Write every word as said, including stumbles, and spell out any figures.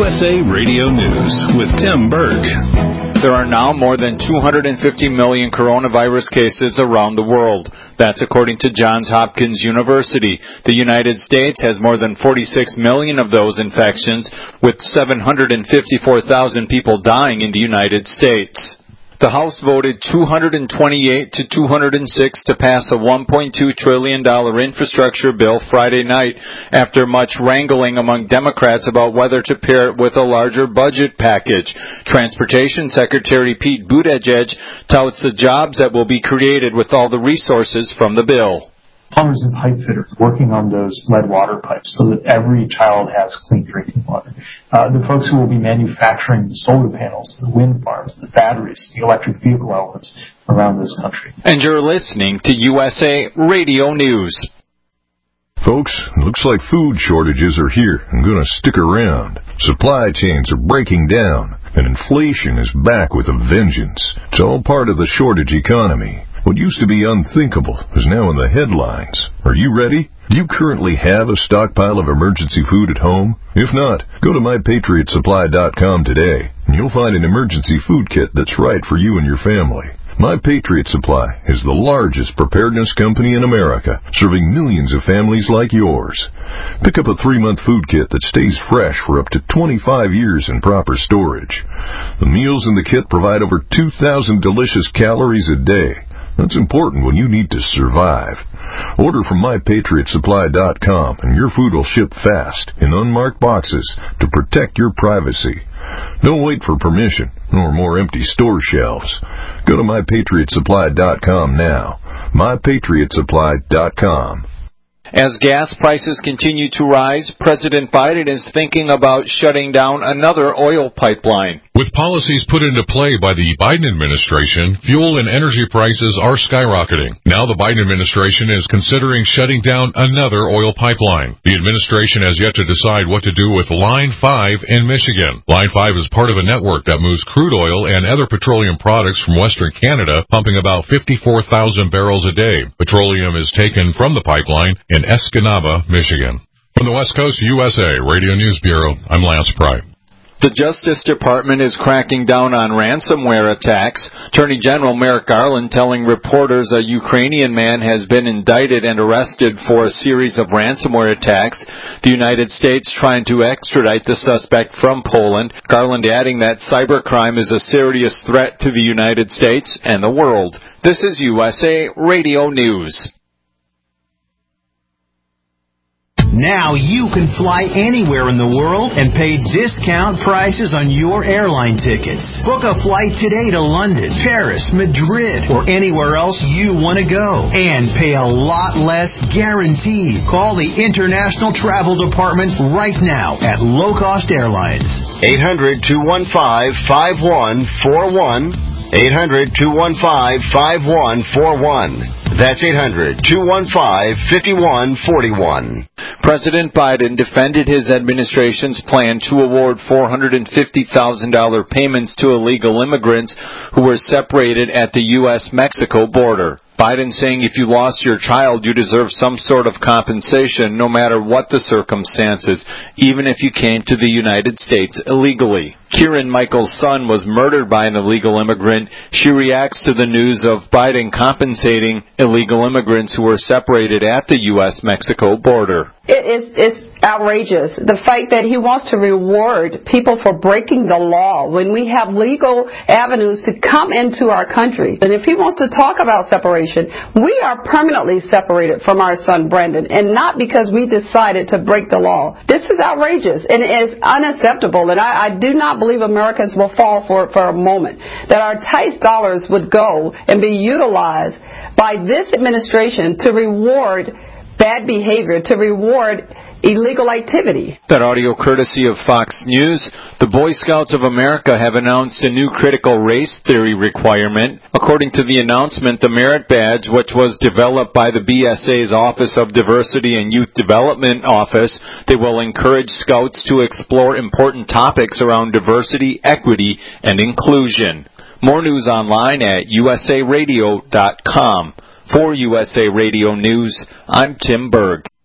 S A Radio News with Tim Berg. There are now more than two hundred fifty million coronavirus cases around the world. That's according to Johns Hopkins University. The United States has more than forty-six million of those infections, with seven hundred fifty-four thousand people dying in the United States. The House voted two hundred twenty-eight to two hundred six to pass a one point two trillion dollars infrastructure bill Friday night after much wrangling among Democrats about whether to pair it with a larger budget package. Transportation Secretary Pete Buttigieg touts the jobs that will be created with all the resources from the bill. Plumbers and pipe fitters working on those lead water pipes so that every child has clean drinking water. Uh, the folks who will be manufacturing the solar panels, the wind farms, the batteries, the electric vehicle elements around this country. And you're listening to U S A Radio News. Folks, looks like food shortages are here and going to stick around. Supply chains are breaking down, and inflation is back with a vengeance. It's all part of the shortage economy. What used to be unthinkable is now in the headlines. Are you ready? Do you currently have a stockpile of emergency food at home? If not, go to my patriot supply dot com today, and you'll find an emergency food kit that's right for you and your family. My Patriot Supply is the largest preparedness company in America, serving millions of families like yours. Pick up a three-month food kit that stays fresh for up to twenty-five years in proper storage. The meals in the kit provide over two thousand delicious calories a day. That's important when you need to survive. Order from my patriot supply dot com and your food will ship fast in unmarked boxes to protect your privacy. Don't wait for permission or more empty store shelves. Go to my patriot supply dot com now. my patriot supply dot com. As gas prices continue to rise, President Biden is thinking about shutting down another oil pipeline. With policies put into play by the Biden administration, fuel and energy prices are skyrocketing. Now the Biden administration is considering shutting down another oil pipeline. The administration has yet to decide what to do with Line five in Michigan. Line five is part of a network that moves crude oil and other petroleum products from Western Canada, pumping about fifty-four thousand barrels a day. Petroleum is taken from the pipeline in Escanaba, Michigan. From the West Coast U S A Radio News Bureau, I'm Lance Pry. The Justice Department is cracking down on ransomware attacks. Attorney General Merrick Garland telling reporters a Ukrainian man has been indicted and arrested for a series of ransomware attacks. The United States trying to extradite the suspect from Poland. Garland adding that cybercrime is a serious threat to the United States and the world. This is U S A Radio News. Now you can fly anywhere in the world and pay discount prices on your airline tickets. Book a flight today to London, Paris, Madrid, or anywhere else you want to go. And pay a lot less guaranteed. Call the International Travel Department right now at Low Cost Airlines. eight hundred, two one five, five one four one. eight hundred, two one five, five one four one. That's eight hundred, two one five, five one four one. President Biden defended his administration's plan to award four hundred fifty thousand dollars payments to illegal immigrants who were separated at the U S Mexico border. Biden saying if you lost your child, you deserve some sort of compensation no matter what the circumstances, even if you came to the United States illegally. Kieran Michael's son was murdered by an illegal immigrant. She reacts to the news of Biden compensating illegal immigrants who were separated at the U S Mexico border. It is it's outrageous. The fact that he wants to reward people for breaking the law when we have legal avenues to come into our country. And if he wants to talk about separation, we are permanently separated from our son Brandon, and not because we decided to break the law. This is outrageous, and it is unacceptable, and I, I do not believe Americans will fall for it for a moment, that our tax dollars would go and be utilized by this administration to reward bad behavior, to reward illegal activity. That audio courtesy of Fox News. The Boy Scouts of America have announced a new critical race theory requirement. According to the announcement, the merit badge, which was developed by the B S A's Office of Diversity and Youth Development Office, they will encourage scouts to explore important topics around diversity, equity, and inclusion. More news online at U S A radio dot com. For U S A Radio News, I'm Tim Berg.